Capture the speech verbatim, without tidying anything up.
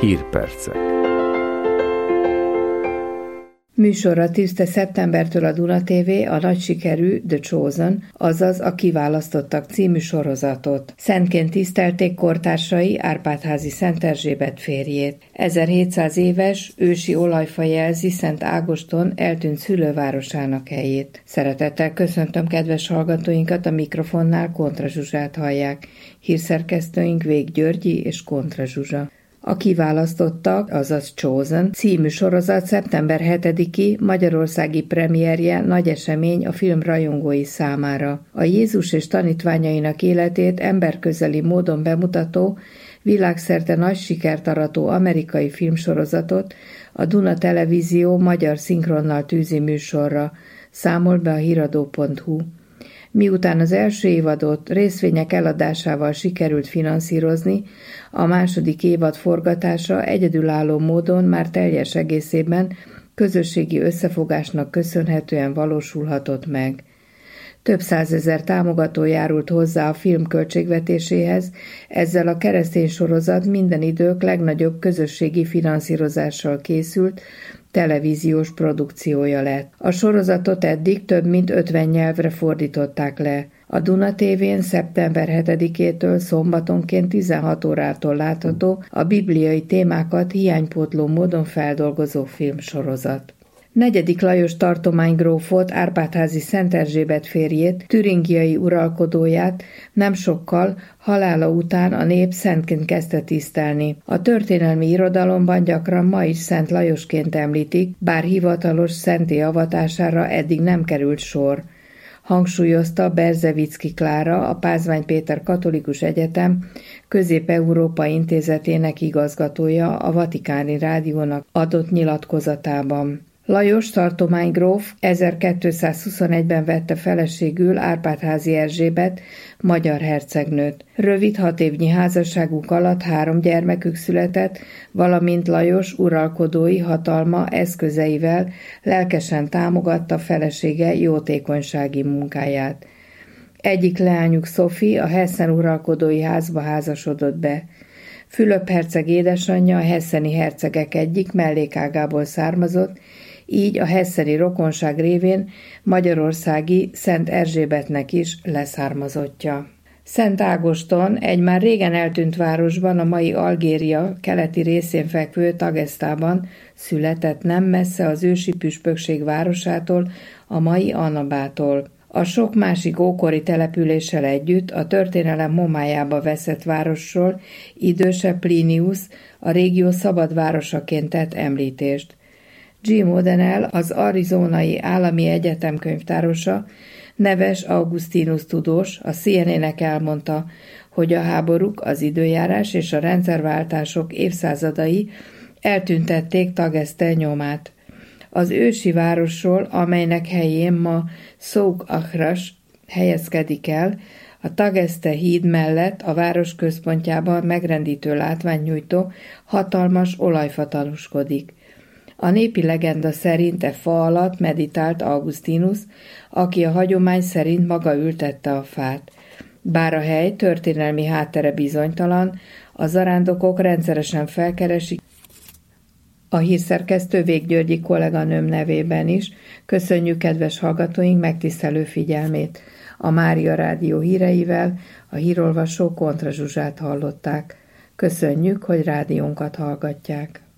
Hírpercek. Műsorra tűzte szeptembertől a Duna té vé a nagy sikerű The Chosen, azaz a Kiválasztottak című sorozatot. Szentként tisztelték kortársai Árpád-házi Szent Erzsébet férjét. ezerhétszáz éves ősi olajfa jelzi Szent Ágoston eltűnt szülővárosának helyét. Szeretettel köszöntöm kedves hallgatóinkat, a mikrofonnál Kontra Zsuzsát hallják. Hírszerkesztőink Vég Györgyi és Kontra Zsuzsa. A Kiválasztottak, azaz Chosen című sorozat szeptember hetediki magyarországi premierje nagy esemény a film rajongói számára. A Jézus és tanítványainak életét emberközeli módon bemutató, világszerte nagy sikert arató amerikai filmsorozatot a Duna Televízió magyar szinkronnal tűzi műsorra, számol be a híradó pont hu. Miután az első évadot részvények eladásával sikerült finanszírozni, a második évad forgatása egyedülálló módon már teljes egészében közösségi összefogásnak köszönhetően valósulhatott meg. Több százezer támogató járult hozzá a film költségvetéséhez, ezzel a keresztény sorozat minden idők legnagyobb közösségi finanszírozással készült, televíziós produkciója lett. A sorozatot eddig több mint ötven nyelvre fordították le. A Duna té vén szeptember hetedikétől szombatonként tizenhat órától látható a bibliai témákat hiánypótló módon feldolgozó filmsorozat. Negyedik Lajos tartománygrófot, Árpád-házi Szent Erzsébet férjét, türingiai uralkodóját nem sokkal halála után a nép szentként kezdte tisztelni. A történelmi irodalomban gyakran ma is Szent Lajosként említik, bár hivatalos szentté avatására eddig nem került sor, hangsúlyozta Berzevicki Klára, a Pázmány Péter Katolikus Egyetem Közép-Európa Intézetének igazgatója a Vatikáni Rádiónak adott nyilatkozatában. Lajos tartománygróf ezerkétszázhuszonegyben vette feleségül Árpád-házi Erzsébet, magyar hercegnőt. Rövid hat évnyi házasságuk alatt három gyermekük született, valamint Lajos uralkodói hatalma eszközeivel lelkesen támogatta felesége jótékonysági munkáját. Egyik leányuk Sophie a Hessen uralkodói házba házasodott be. Fülöp herceg édesanyja a hesseni hercegek egyik mellékágából származott, így a hesseni rokonság révén magyarországi Szent Erzsébetnek is leszármazottja. Szent Ágoston egy már régen eltűnt városban, a mai Algéria keleti részén fekvő Tagesztában született, nem messze az ősi püspökség városától, a mai Annabától. A sok másik ókori településsel együtt a történelem homályába veszett városról idősebb Plinius a régió szabad városaként tett említést. G. Modenel, az Arizonai Állami Egyetem könyvtárosa, neves Augustinus tudós a C N N-nek elmondta, hogy a háborúk, az időjárás és a rendszerváltások évszázadai eltüntették Tageszte nyomát. Az ősi városról, amelynek helyén ma Souk Ahras helyezkedik el, a Tageszte híd mellett a város központjában megrendítő látványt nyújtó hatalmas olajfa tanúskodik. A népi legenda szerint e fa alatt meditált Augustinus, aki a hagyomány szerint maga ültette a fát. Bár a hely történelmi háttere bizonytalan, a zarándokok rendszeresen felkeresik a hírszerkesztő Vég Györgyi kolléganőm nevében is. Köszönjük kedves hallgatóink megtisztelő figyelmét. A Mária Rádió híreivel a hírolvasó Kontra Zsuzsát hallották. Köszönjük, hogy rádiónkat hallgatják.